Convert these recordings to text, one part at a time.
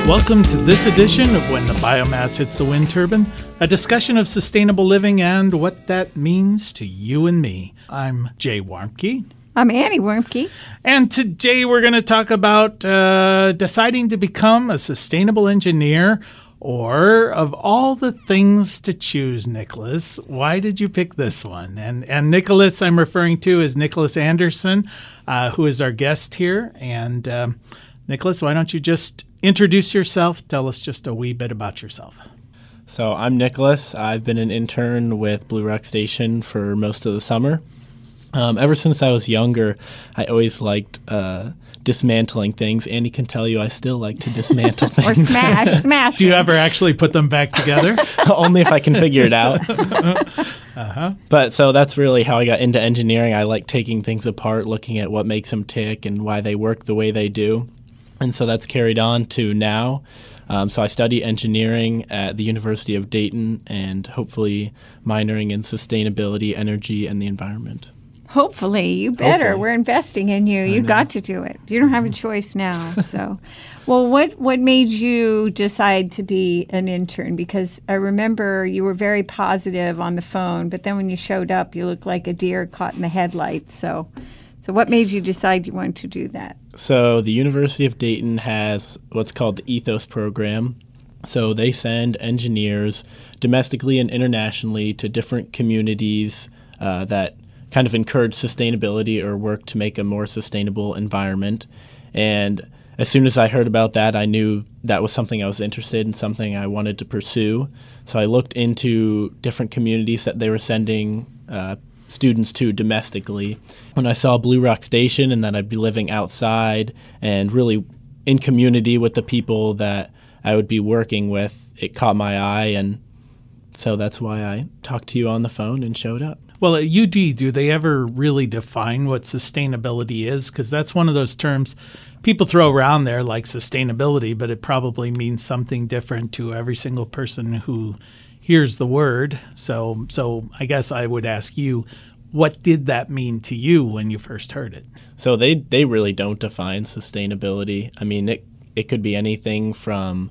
Welcome to this edition of When the Biomass Hits the Wind Turbine, a discussion of sustainable living and what that means to you and me. I'm Jay Warmke. I'm Annie Warmke. And today we're going to talk about deciding to become a sustainable engineer, or of all the things to choose, Nicholas, why did you pick this one? And Nicholas I'm referring to is Nicholas Anderson, who is our guest here. And Nicholas, why don't you just introduce yourself, tell us just a wee bit about yourself. So I'm Nicholas. I've been an intern with Blue Rock Station for most of the summer. Ever since I was younger, I always liked dismantling things. Andy can tell you I still like to dismantle things. Or smash. Do you ever actually put them back together? Only if I can figure it out. Uh-huh. But so that's really how I got into engineering. I like taking things apart, looking at what makes them tick and why they work the way they do. And so that's carried on to now. So I study engineering at the University of Dayton and hopefully minoring in sustainability, energy, and the environment. Hopefully. You better. Hopefully. We're investing in you. You got to do it. You don't have a choice now. So, well, what made you decide to be an intern? Because I remember you were very positive on the phone, but then when you showed up, you looked like a deer caught in the headlights. So what made you decide you wanted to do that? So the University of Dayton has what's called the Ethos program. So they send engineers domestically and internationally to different communities that kind of encourage sustainability or work to make a more sustainable environment. And as soon as I heard about that, I knew that was something I was interested in, something I wanted to pursue. So I looked into different communities that they were sending students to domestically. When I saw Blue Rock Station and that I'd be living outside and really in community with the people that I would be working with, it caught my eye, and so that's why I talked to you on the phone and showed up. Well, at UD, do they ever really define what sustainability is? Because that's one of those terms people throw around there like sustainability, but it probably means something different to every single person who hears the word. So I guess I would ask you, what did that mean to you when you first heard it? So they really don't define sustainability. I mean, it could be anything from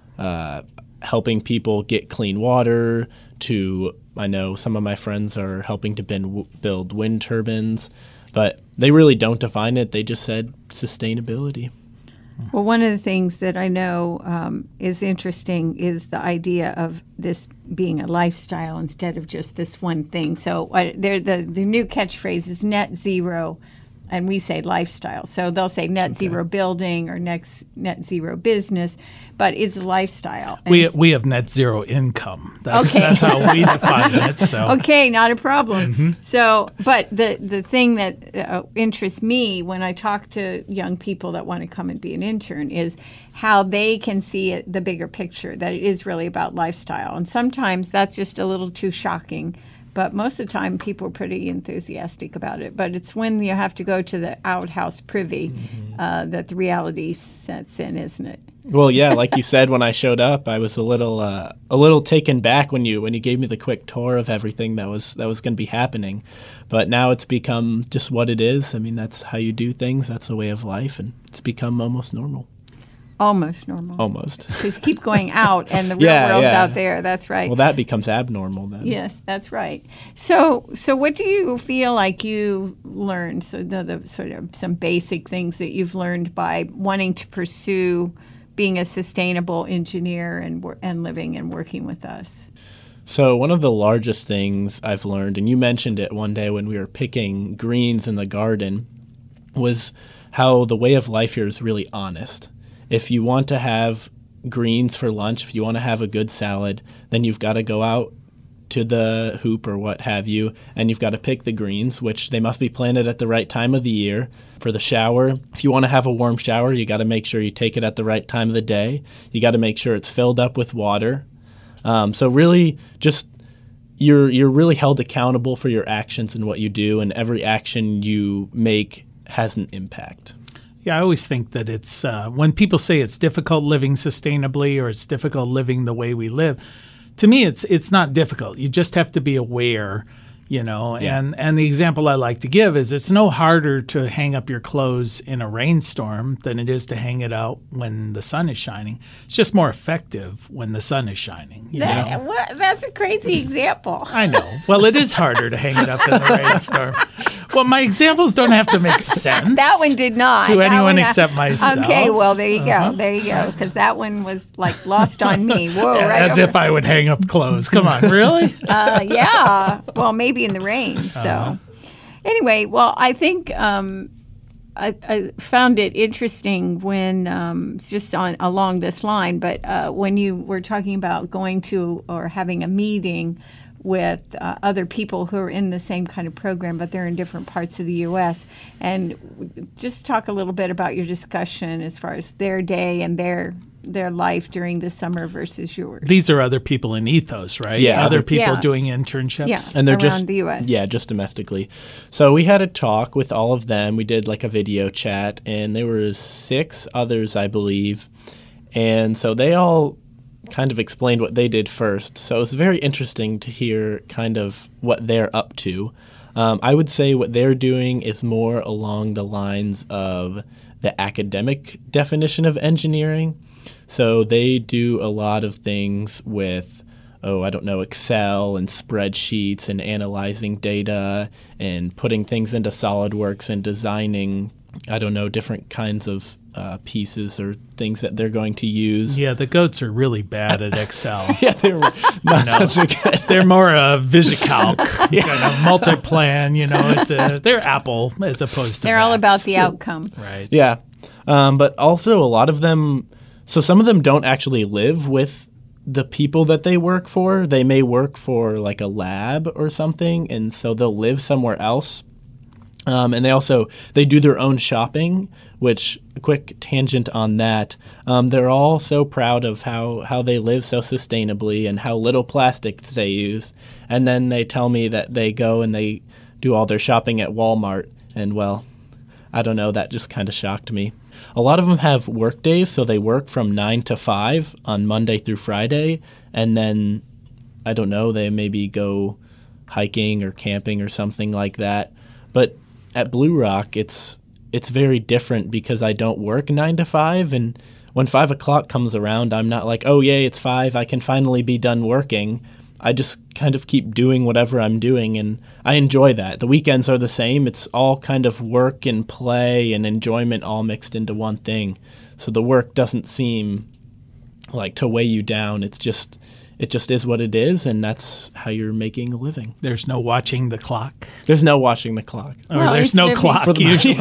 helping people get clean water to, I know some of my friends are helping to build wind turbines, but they really don't define it. They just said sustainability. Well, one of the things that I know is interesting is the idea of this being a lifestyle instead of just this one thing. So the new catchphrase is net zero, and we say lifestyle. So they'll say net zero building or net zero business, but it's a lifestyle. And we have net zero income. That's how we define it. So. Okay, not a problem. Mm-hmm. So, but the thing that interests me when I talk to young people that want to come and be an intern is how they can see it, the bigger picture, that it is really about lifestyle. And sometimes that's just a little too shocking. But most of the time, people are pretty enthusiastic about it. But it's when you have to go to the outhouse privy that the reality sets in, isn't it? Well, yeah, like you said, when I showed up, I was a little taken back when you gave me the quick tour of everything that was going to be happening. But now it's become just what it is. I mean, that's how you do things. That's a way of life, and it's become almost normal. Almost normal. Almost. Because you keep going out, and the real world's out there. That's right. Well, that becomes abnormal then. Yes, that's right. So what do you feel like you learned? So the sort of some basic things that you've learned by wanting to pursue being a sustainable engineer and living and working with us. So one of the largest things I've learned, and you mentioned it one day when we were picking greens in the garden, was how the way of life here is really honest. If you want to have greens for lunch, if you want to have a good salad, then you've got to go out to the hoop or what have you, and you've got to pick the greens, which they must be planted at the right time of the year. For the shower, if you want to have a warm shower, you got to make sure you take it at the right time of the day. You got to make sure it's filled up with water. So really just you're really held accountable for your actions and what you do, and every action you make has an impact. Yeah, I always think that it's when people say it's difficult living sustainably or it's difficult living the way we live, to me it's not difficult. You just have to be aware Yeah. And the example I like to give is it's no harder to hang up your clothes in a rainstorm than it is to hang it out when the sun is shining. It's just more effective when the sun is shining. That's a crazy example. I know. Well, it is harder to hang it up in the rainstorm. Well, my examples don't have to make sense. That one did not. To That anyone one, except myself. Okay, well, there you go. There you go. Because that one was like lost on me. Whoa, right As over. if I would hang up clothes. Come on, really? Yeah. Well, maybe in the rain. So, anyway, well, I think I found it interesting when just along this line, but when you were talking about going to or having a meeting with other people who are in the same kind of program, but they're in different parts of the U.S. And just talk a little bit about your discussion as far as their day and their life during the summer versus yours. These are other people in Ethos, right? Yeah. Other people Yeah. doing internships. Yeah, And they're around just the U.S. Yeah, just domestically. So we had a talk with all of them. We did like a video chat, and there were 6 others, I believe. And so they all kind of explained what they did first. So it was very interesting to hear kind of what they're up to. I would say what they're doing is more along the lines of the academic definition of engineering. So they do a lot of things with, Excel and spreadsheets and analyzing data and putting things into SolidWorks and designing, different kinds of pieces or things that they're going to use. Yeah, the goats are really bad at Excel. Yeah, They're more VisiCalc, kind of multiplan. They're Apple as opposed to They're all Macs. about the outcome. Right. Yeah. But also a lot of them, so some of them don't actually live with the people that they work for. They may work for like a lab or something, and so they'll live somewhere else. And they do their own shopping, which, a quick tangent on that, they're all so proud of how they live so sustainably and how little plastics they use. And then they tell me that they go and they do all their shopping at Walmart, and well, I don't know, that just kind of shocked me. A lot of them have work days, so they work from 9 to 5 on Monday through Friday, and then, they maybe go hiking or camping or something like that. But at Blue Rock, it's very different because I don't work 9 to 5, and when 5 o'clock comes around, I'm not like, oh, yay, it's 5, I can finally be done working. I just kind of keep doing whatever I'm doing, and I enjoy that. The weekends are the same. It's all kind of work and play and enjoyment all mixed into one thing. So the work doesn't seem like to weigh you down. It just is what it is, and that's how you're making a living. There's no watching the clock. There's no watching the clock. Or Well, there's it's no living- clock For the- usually.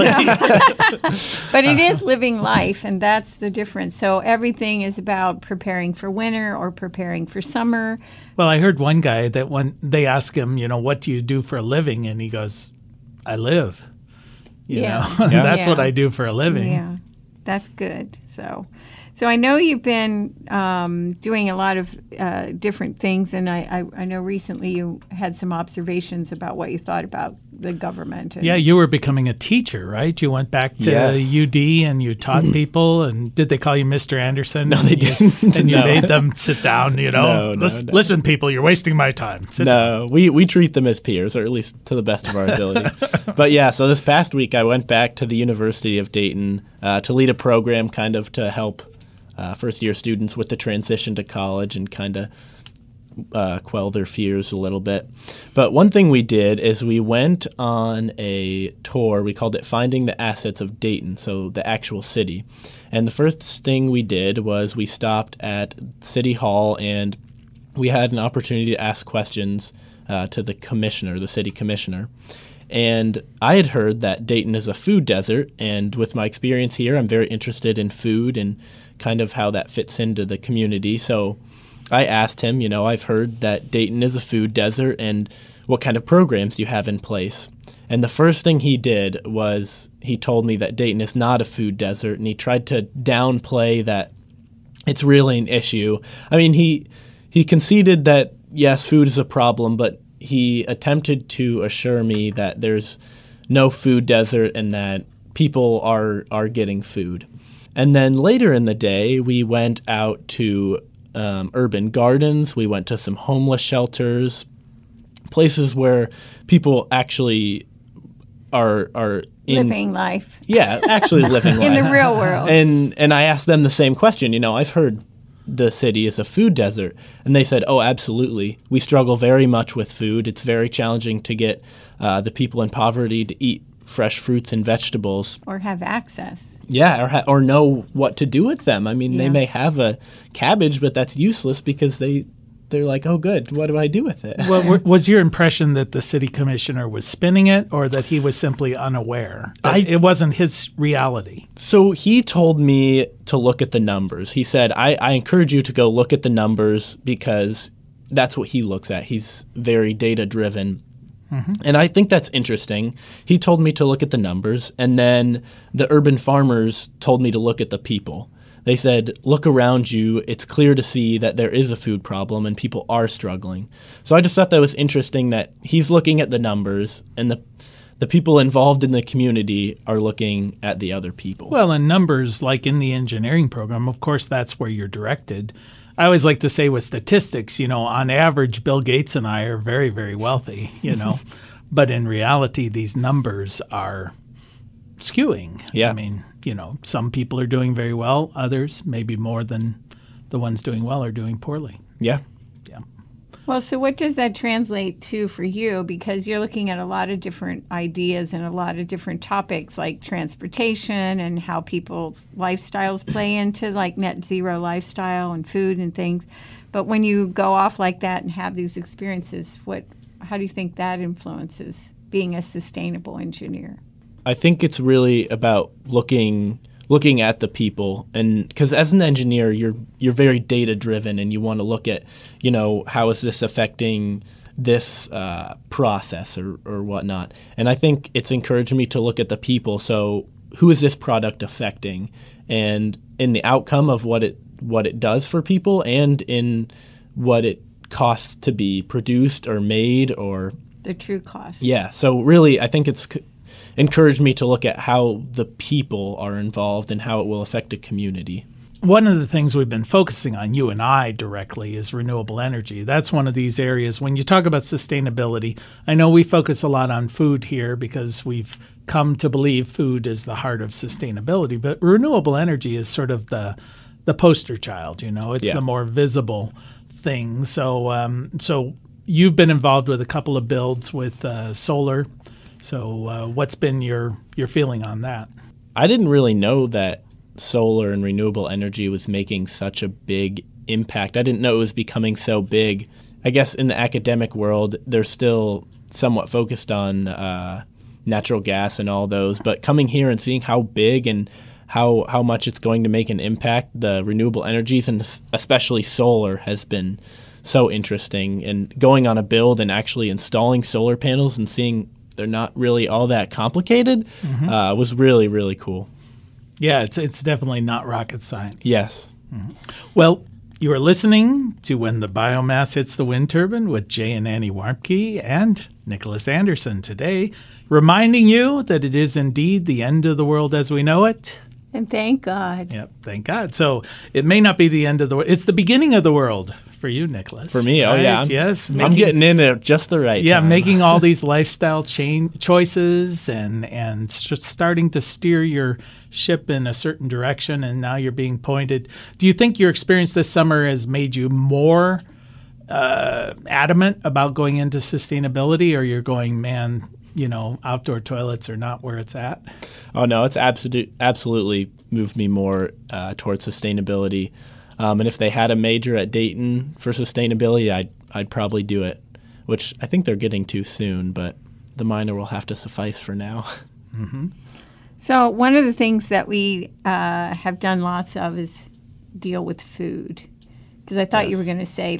But it is living life, and that's the difference. So everything is about preparing for winter or preparing for summer. Well, I heard one guy that when they ask him, what do you do for a living? And he goes, I live. Yeah. That's Yeah. what I do for a living. Yeah, that's good. So I know you've been doing a lot of different things, and I know recently you had some observations about what you thought about the government. And Yeah, you were becoming a teacher, right? You went back to Yes. UD and you taught people. And did they call you Mr. Anderson? No, they didn't. And you No. made them sit down, No, Listen, people, you're wasting my time. Sit down. No, we treat them as peers, or at least to the best of our ability. But yeah, so this past week I went back to the University of Dayton to lead a program kind of to help first-year students with the transition to college and kind of quell their fears a little bit. But one thing we did is we went on a tour. We called it Finding the Assets of Dayton, so the actual city. And the first thing we did was we stopped at City Hall and we had an opportunity to ask questions to the commissioner, the city commissioner. And I had heard that Dayton is a food desert, and with my experience here, I'm very interested in food and kind of how that fits into the community. So I asked him, I've heard that Dayton is a food desert, and what kind of programs do you have in place? And the first thing he did was he told me that Dayton is not a food desert, and he tried to downplay that it's really an issue. I mean, he conceded that, yes, food is a problem, but he attempted to assure me that there's no food desert and that people are getting food. And then later in the day, we went out to urban gardens. We went to some homeless shelters, places where people actually are Living life. Yeah, actually living life. In the real world. And I asked them the same question. I've heard the city is a food desert. And they said, oh, absolutely. We struggle very much with food. It's very challenging to get the people in poverty to eat fresh fruits and vegetables. Or have access. Yeah, or know what to do with them. I mean, Yeah. they may have a cabbage, but that's useless because they're like, oh, good, what do I do with it? Well, was your impression that the city commissioner was spinning it, or that he was simply unaware? It wasn't his reality. So he told me to look at the numbers. He said, I encourage you to go look at the numbers because that's what he looks at. He's very data-driven. And I think that's interesting. He told me to look at the numbers, and then the urban farmers told me to look at the people. They said, look around you. It's clear to see that there is a food problem and people are struggling. So I just thought that was interesting that he's looking at the numbers and the people involved in the community are looking at the other people. Well, in numbers, like in the engineering program, of course, that's where you're directed. I always like to say with statistics, on average, Bill Gates and I are very, very wealthy, But in reality, these numbers are skewing. Yeah. I mean, some people are doing very well. Others, maybe more than the ones doing well, are doing poorly. Yeah. Yeah. Well, so what does that translate to for you? Because you're looking at a lot of different ideas and a lot of different topics like transportation and how people's lifestyles play into like net zero lifestyle and food and things. But when you go off like that and have these experiences, how do you think that influences being a sustainable engineer? I think it's really about looking at the people, and because as an engineer, you're very data driven, and you want to look at, how is this affecting this process or whatnot. And I think it's encouraged me to look at the people. So who is this product affecting, and in the outcome of what it does for people, and in what it costs to be produced or made, or the true cost. Yeah. So really, I think it's encouraged me to look at how the people are involved and how it will affect a community. One of the things we've been focusing on, you and I directly, is renewable energy. That's one of these areas. When you talk about sustainability, I know we focus a lot on food here because we've come to believe food is the heart of sustainability, but renewable energy is sort of the poster child, It's Yeah. the more visible thing. So you've been involved with a couple of builds with solar. So what's been your feeling on that? I didn't really know that solar and renewable energy was making such a big impact. I didn't know it was becoming so big. I guess in the academic world, they're still somewhat focused on natural gas and all those. But coming here and seeing how big and how much it's going to make an impact, the renewable energies and especially solar has been so interesting. And going on a build and actually installing solar panels and seeing they're not really all that complicated was really, really cool. Yeah, it's definitely not rocket science. Yes. Well, you are listening to When the Biomass Hits the Wind Turbine with Jay and Annie Warmke and Nicholas Anderson today, reminding you that it is indeed the end of the world as we know it. And thank God. Yep, thank God. So it may not be the end of the world. It's the beginning of the world for you, Nicholas. For me, right? oh yeah. Yes. I'm getting in at just the right time. Making all these lifestyle choices and starting to steer your ship in a certain direction, and now you're being pointed. Do you think your experience this summer has made you more adamant about going into sustainability, or you're going, man, outdoor toilets are not where it's at? Oh, no, it's absolutely moved me more towards sustainability. And if they had a major at Dayton for sustainability, I'd probably do it, which I think they're getting to soon, but the minor will have to suffice for now. Mm-hmm. So one of the things that we have done lots of is deal with food. Because I thought you were going to say,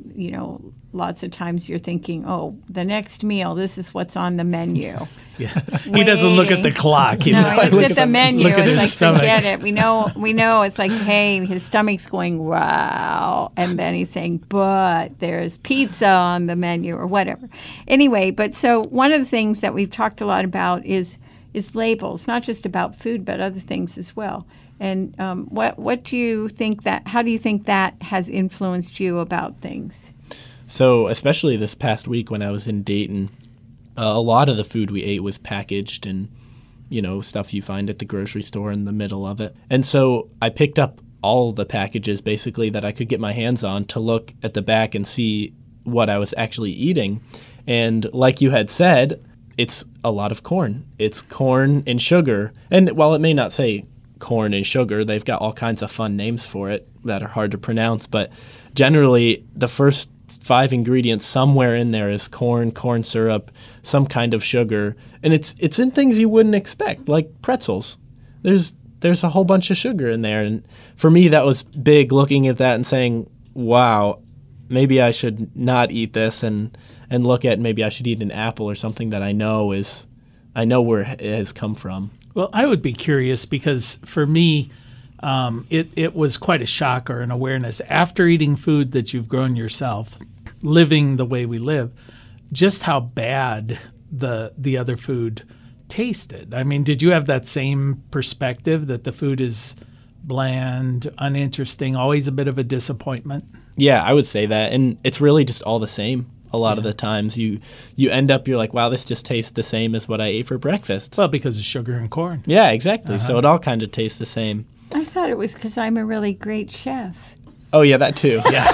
lots of times you're thinking, oh, the next meal, this is what's on the menu. Yeah, he doesn't look at the clock. He looks at the menu. Look at it's his stomach. Forget it. We know. It's like, hey, his stomach's going, wow, and then he's saying, but there's pizza on the menu or whatever. Anyway, but so one of the things that we've talked a lot about is labels, not just about food, but other things as well. And what do you think how do you think that has influenced you about things? So especially this past week when I was in Dayton, a lot of the food we ate was packaged and, stuff you find at the grocery store in the middle of it. And so I picked up all the packages basically that I could get my hands on to look at the back and see what I was actually eating. And like you had said, it's a lot of corn. It's corn and sugar. And while it may not say corn and sugar, they've got all kinds of fun names for it that are hard to pronounce. But generally, the first 5 ingredients somewhere in there is corn syrup, some kind of sugar. And it's in things you wouldn't expect, like pretzels. There's a whole bunch of sugar in there. And for me, that was big, looking at that and saying, wow, maybe I should not eat this, and look at maybe I should eat an apple or something that I know where it has come from. Well, I would be curious because for me, it was quite a shock or an awareness after eating food that you've grown yourself, living the way we live, just how bad the other food tasted. I mean, did you have that same perspective that the food is bland, uninteresting, always a bit of a disappointment? Yeah, I would say that. And it's really just all the same. A lot of the times you end up, you're like, wow, this just tastes the same as what I ate for breakfast. Well, because of sugar and corn. Yeah, exactly. So it all kind of tastes the same. I thought it was because I'm a really great chef. Oh, yeah, that too. Yeah.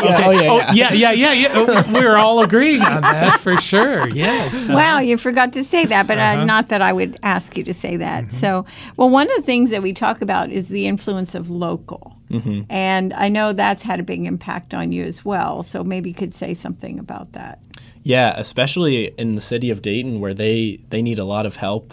Yeah. We're all agreeing on that for sure. Yes. Wow, you forgot to say that, but not that I would ask you to say that. Mm-hmm. So, well, one of the things that we talk about is the influence of local. Mm-hmm. And I know that's had a big impact on you as well. So maybe you could say something about that. Yeah, especially in the city of Dayton where they need a lot of help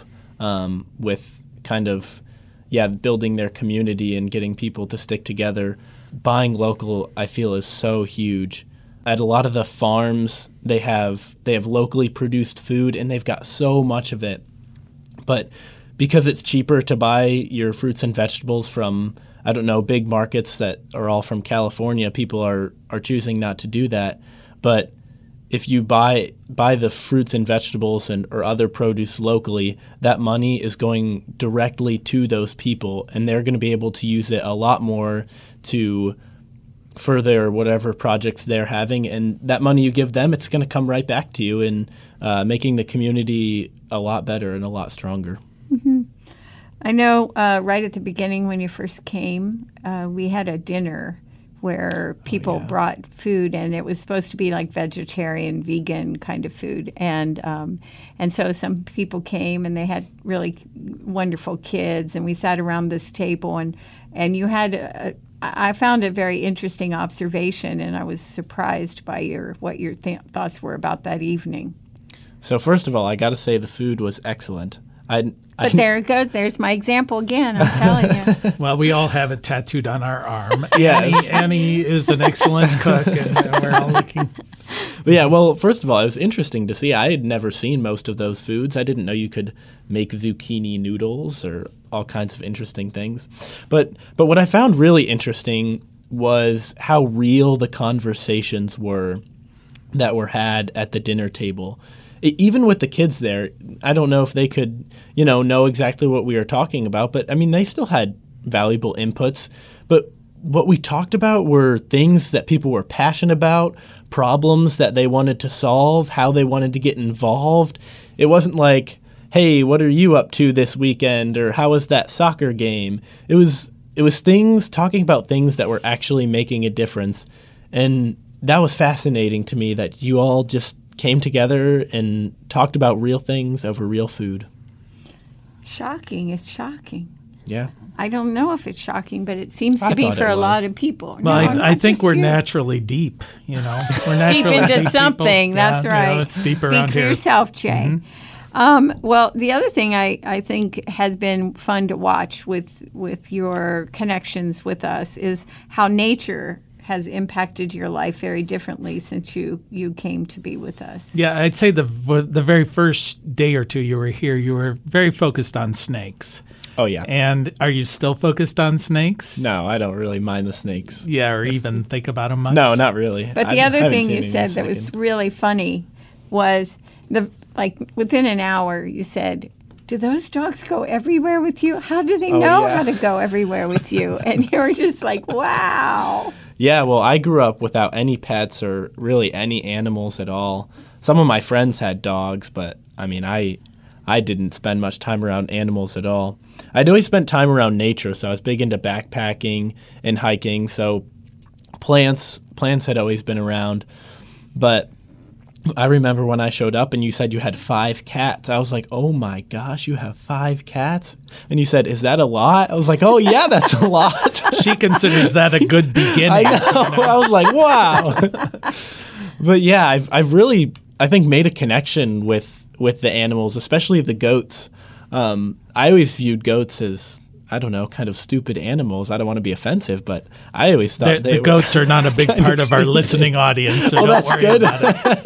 with kind of, building their community and getting people to stick together. Buying local, I feel, is so huge. At a lot of the farms, they have locally produced food, and they've got so much of it. But because it's cheaper to buy your fruits and vegetables from, big markets that are all from California, people are choosing not to do that. But if you buy the fruits and vegetables or other produce locally, that money is going directly to those people, and they're going to be able to use it a lot more to further whatever projects they're having. And that money you give them, it's going to come right back to you in making the community a lot better and a lot stronger. Mm-hmm. I know right at the beginning when you first came, we had a dinner where people brought food, and it was supposed to be like vegetarian, vegan kind of food. And so some people came, and they had really wonderful kids, and we sat around this table, and you had I found a very interesting observation, and I was surprised by what your thoughts were about that evening. So first of all, I got to say the food was excellent. But there it goes. There's my example again, I'm telling you. Well, we all have it tattooed on our arm. Yeah. Annie is an excellent cook, and we're all looking. But yeah, well, first of all, it was interesting to see. I had never seen most of those foods. I didn't know you could make zucchini noodles or all kinds of interesting things. But what I found really interesting was how real the conversations were that were had at the dinner table. Even with the kids there, I don't know if they could, know exactly what we were talking about, but I mean, they still had valuable inputs. But what we talked about were things that people were passionate about, problems that they wanted to solve, how they wanted to get involved. It wasn't like, hey, what are you up to this weekend? Or how was that soccer game? It was things, talking about things that were actually making a difference. And that was fascinating to me, that you all just came together and talked about real things over real food. Shocking. It's shocking. Yeah. I don't know if it's shocking, but it seems to be for a lot of people. Well, I think we're naturally deep, We're naturally deep into something. People. That's right. It's deep Speak around for here. yourself, Jay. Mm-hmm. Well, the other thing I think has been fun to watch with your connections with us is how nature has impacted your life very differently since you came to be with us. Yeah, I'd say the very first day or two you were here, you were very focused on snakes. Oh, yeah. And are you still focused on snakes? No, I don't really mind the snakes. Yeah, or even think about them much? No, not really. But the other thing you said that was really funny was within an hour you said, do those dogs go everywhere with you? How do they know how to go everywhere with you? And you were just like, wow. Yeah, well, I grew up without any pets or really any animals at all. Some of my friends had dogs, but I mean, I didn't spend much time around animals at all. I'd always spent time around nature, so I was big into backpacking and hiking, so plants had always been around. But I remember when I showed up and you said you had 5 cats. I was like, oh my gosh, you have 5 cats? And you said, is that a lot? I was like, oh yeah, that's a lot. She considers that a good beginning. I know. I was like, wow. But yeah, I've really, I think, made a connection with the animals, especially the goats. I always viewed goats as, I don't know, kind of stupid animals. I don't want to be offensive, but I always thought the goats are not a big part of our listening audience, so don't worry good. about it.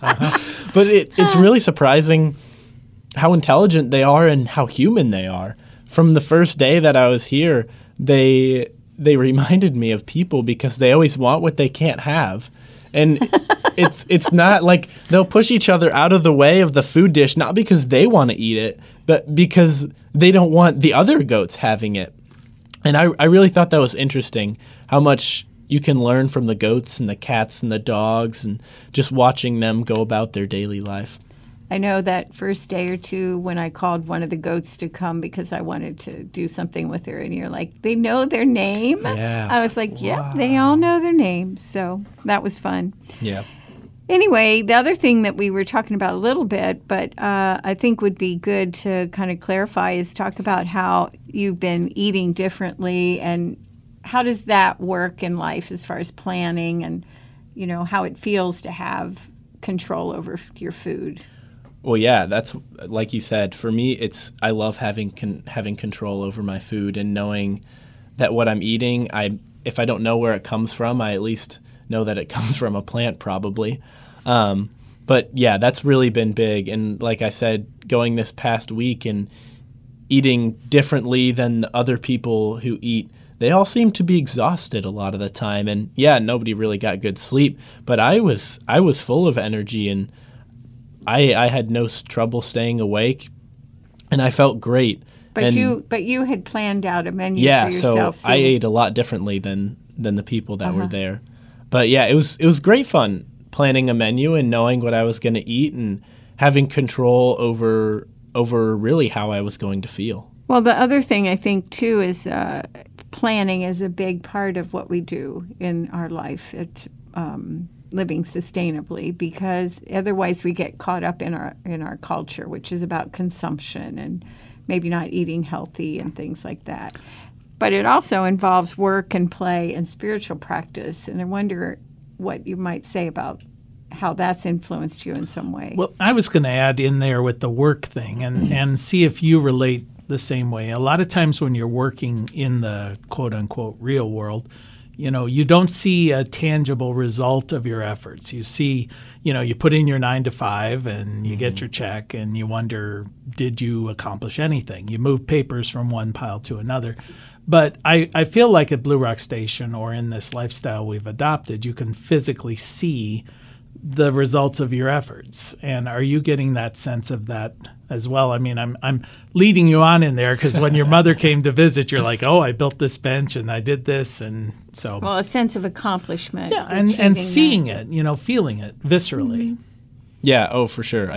But it's really surprising how intelligent they are and how human they are. From the first day that I was here, they reminded me of people because they always want what they can't have. And it's not like they'll push each other out of the way of the food dish, not because they want to eat it, but because they don't want the other goats having it. And I really thought that was interesting, how much you can learn from the goats and the cats and the dogs and just watching them go about their daily life. I know that first day or two when I called one of the goats to come because I wanted to do something with her, and you're like, they know their name? Yes. I was like, yep, they all know their names. So that was fun. Yeah. Anyway, the other thing that we were talking about a little bit, but I think would be good to kind of clarify is talk about how you've been eating differently and how does that work in life as far as planning and, you know, how it feels to have control over your food. Well, yeah, that's like you said. For me, I love having control over my food and knowing that what I'm eating, if I don't know where it comes from, I at least know that it comes from a plant probably. But yeah, that's really been big. And like I said, going this past week and eating differently than other people who eat, they all seem to be exhausted a lot of the time. And yeah, nobody really got good sleep, but I was full of energy and I had no trouble staying awake and I felt great. But you had planned out a menu for yourself. Yeah, so I ate a lot differently than the people that were there. But yeah, it was great fun planning a menu and knowing what I was going to eat and having control over really how I was going to feel. Well, the other thing I think too is planning is a big part of what we do in our life at living sustainably, because otherwise we get caught up in our culture, which is about consumption and maybe not eating healthy and things like that. But it also involves work and play and spiritual practice, and I wonder what you might say about how that's influenced you in some way. Well, I was going to add in there with the work thing and see if you relate the same way. A lot of times when you're working in the quote-unquote real world, you know, you don't see a tangible result of your efforts. You see, you know, you put in your 9 to 5 and you get your check and you wonder, did you accomplish anything? You move papers from one pile to another. But I feel like at Blue Rock Station or in this lifestyle we've adopted, you can physically see the results of your efforts. And are you getting that sense of that as well? I mean, I'm leading you on in there because when your mother came to visit, you're like, oh, I built this bench and I did this. And so. Well, a sense of accomplishment. Yeah, and seeing it, you know, feeling it viscerally. Mm-hmm. Yeah, oh, for sure.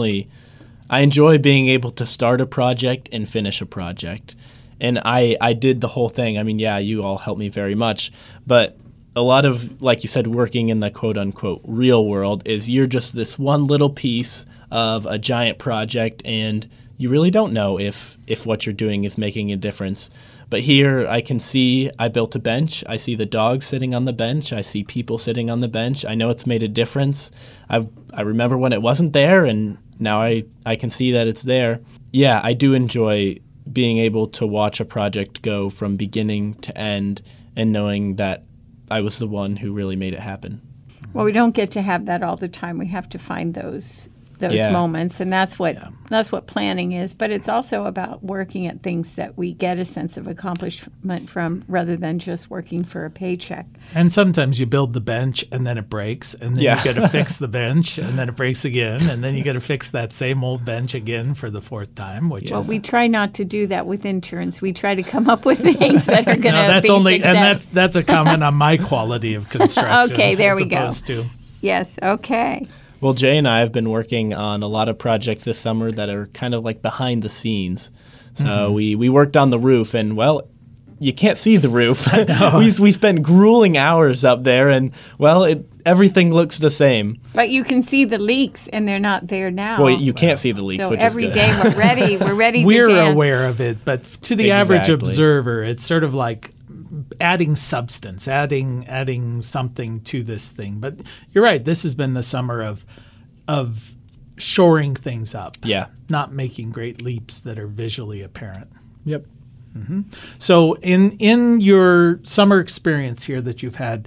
I enjoy being able to start a project and finish a project. And I did the whole thing. I mean, yeah, you all helped me very much. But a lot of, like you said, working in the quote-unquote real world is you're just this one little piece of a giant project, and you really don't know if what you're doing is making a difference. But here I can see I built a bench. I see the dogs sitting on the bench. I see people sitting on the bench. I know it's made a difference. I remember when it wasn't there, and now I can see that it's there. Yeah, I do enjoy being able to watch a project go from beginning to end and knowing that I was the one who really made it happen. Well, we don't get to have that all the time. We have to find those those Yeah. moments, and that's what planning is. But it's also about working at things that we get a sense of accomplishment from, rather than just working for a paycheck. And sometimes you build the bench and then it breaks, and then Yeah. you got to fix the bench, and then it breaks again, and then you got to fix that same old bench again for the fourth time. Which Well, is we try not to do that with insurance. We try to come up with things that are going to no, that's be only, success. and that's a comment on my quality of construction. Okay, there as we go. opposed to- Yes, okay. Well, Jay and I have been working on a lot of projects this summer that are kind of like behind the scenes. So we worked on the roof, and well, you can't see the roof. we spent grueling hours up there, and well, everything looks the same. But you can see the leaks, and they're not there now. Well, you can't see the leaks, so which every is good. day we're ready. We're ready We're to dance. aware of it, but to the average Exactly. observer, it's sort of like adding substance, adding something to this thing. But you're right. This has been the summer of shoring things up. Yeah. Not making great leaps that are visually apparent. Yep. So in your summer experience here that you've had,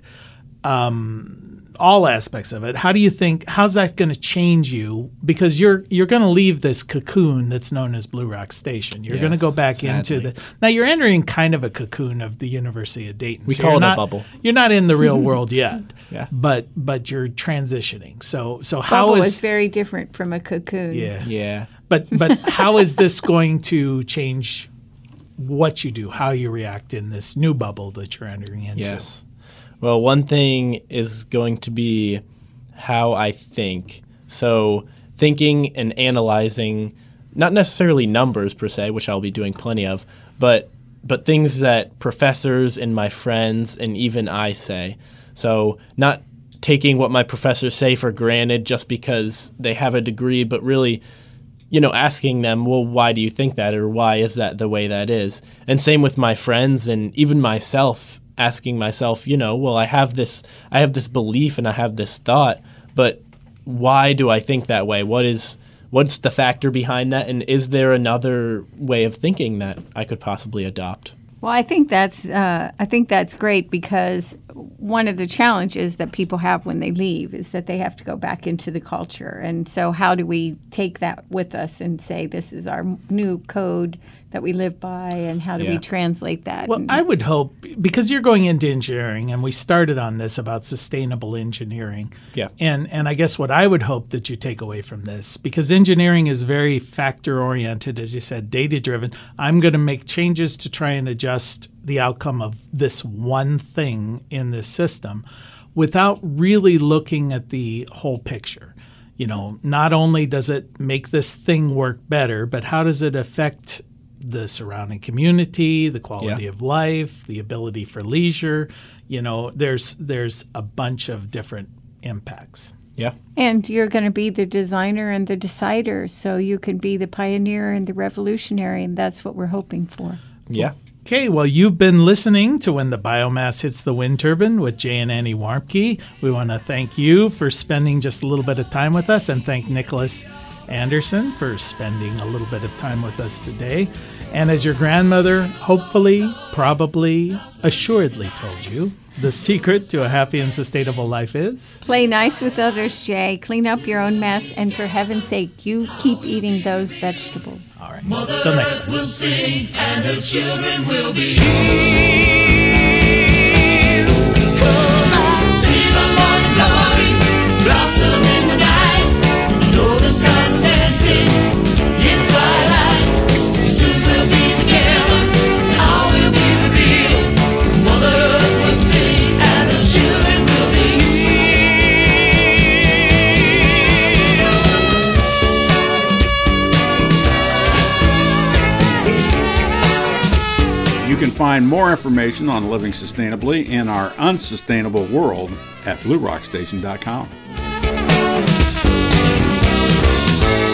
all aspects of it, how's that going to change you? Because you're going to leave this cocoon that's known as Blue Rock Station. You're going to Yes, go back sadly. into now you're entering kind of a cocoon of the University of Dayton. We So call you're it a not- bubble. You're not in the real world yet. Yeah. But you're transitioning. So how Bubble is is very different from a cocoon. yeah. Yeah. But how is this going to change what you do, how you react in this new bubble that you're entering into? Yes. Well, one thing is going to be how I think. So thinking and analyzing, not necessarily numbers per se, which I'll be doing plenty of, but things that professors and my friends and even I say. So not taking what my professors say for granted just because they have a degree, but really, asking them, well, why do you think that, or why is that the way that is? And same with my friends and even myself, asking myself, well, I have this belief and I have this thought, but why do I think that way? What's the factor behind that? And is there another way of thinking that I could possibly adopt? Well, I think that's great, because one of the challenges that people have when they leave is that they have to go back into the culture. And so how do we take that with us and say this is our new code that we live by, and how do we Yeah. translate that? Well, And- I would hope, because you're going into engineering, and we started on this about sustainable engineering. Yeah. And I guess what I would hope that you take away from this, because engineering is very factor-oriented, as you said, data-driven. I'm going to make changes to try and adjust the outcome of this one thing in this system without really looking at the whole picture. Not only does it make this thing work better, but how does it affect the surrounding community, the quality Yeah. of life, the ability for leisure? There's a bunch of different impacts. Yeah. And you're going to be the designer and the decider, so you can be the pioneer and the revolutionary, and that's what we're hoping for. Yeah. Okay, well, you've been listening to When the Biomass Hits the Wind Turbine with Jay and Annie Warmke. We want to thank you for spending just a little bit of time with us, and thank Nicholas Anderson for spending a little bit of time with us today. And as your grandmother hopefully, probably, assuredly told you, the secret to a happy and sustainable life is? Play nice with others, Jay. Clean up your own mess, and for heaven's sake, you keep eating those vegetables. All right, till next time. will sing and her children will be Come out, see the morning glory blossom in the night. Know the stars are dancing in the twilight. Soon we'll be together, all will be revealed. Mother Earth will sing and her children will be You can find more information on living sustainably in our unsustainable world at BlueRockStation.com.